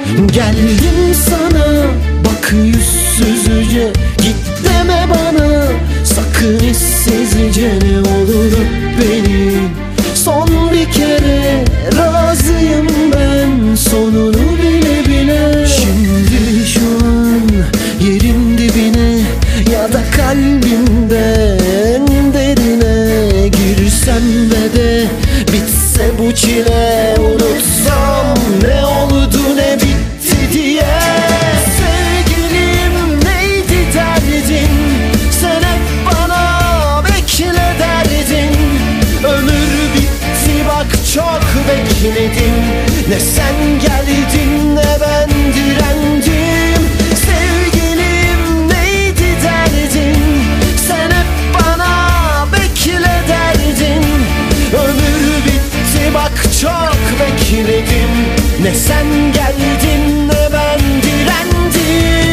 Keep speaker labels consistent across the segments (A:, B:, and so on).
A: Geldim sana bak yüzsüzce, git deme bana sakın hissizce. Ne olur öp beni son bir kere, razıyım ben sonunu bile bile. Şimdi şu an yerin dibine ya da kalbimden derine girsem ve de bitse bu çile, unutsam ne oldu ne bitti diye. Sevgilim neydi derdin, sen hep bana bekle derdin. Ömür bitti bak çok bekledim, ne sen geldin ne ben direndim. Sevgilim neydi derdin, sen hep bana bekle derdin. Ömür bitti bak çok bekledim, ne sen geldin ne ben direndim.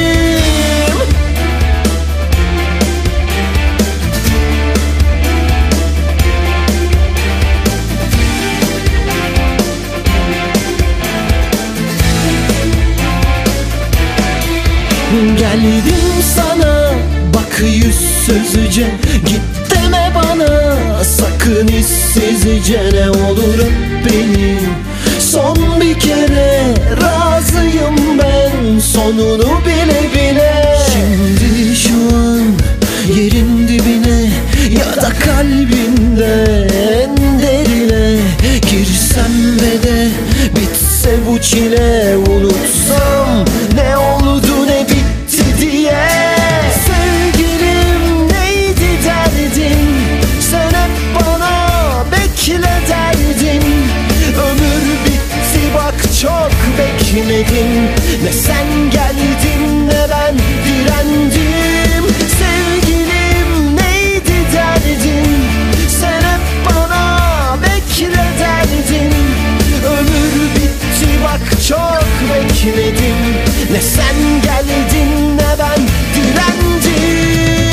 A: Geldim sana bak yüzsüzce, git deme bana sakın hissizce. Ne olur öp beni son bir kere, razıyım ben sonunu bile bile. Şimdi şu an yerin dibine ya da kalbinden derine girsem ve de bitse bu çile, unutsam ne oldu ne bitti diye. Sevgilim neydi derdin, sen hep bana bekle derdin. Ömür bitti bak çok bekledim, ne sen geldin ne ben direndim. Sevgilim neydi derdin, sen hep bana bekle derdin. Ömür bitti bak çok bekledim, ne sen geldin ne ben direndim.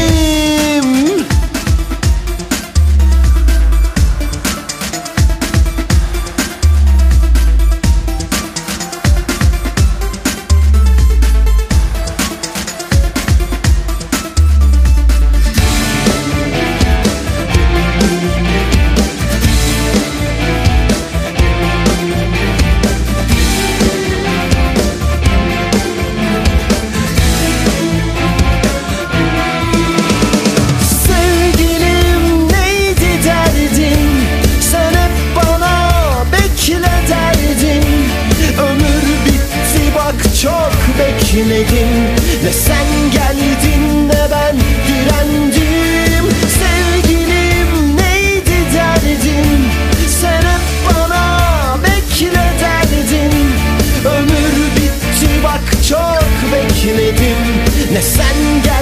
A: Çok bekledim, ne sen geldin ne ben direndim. Sevgilim neydi derdin, sen hep bana bekle derdin. Ömür bitti bak çok bekledim, ne sen geldin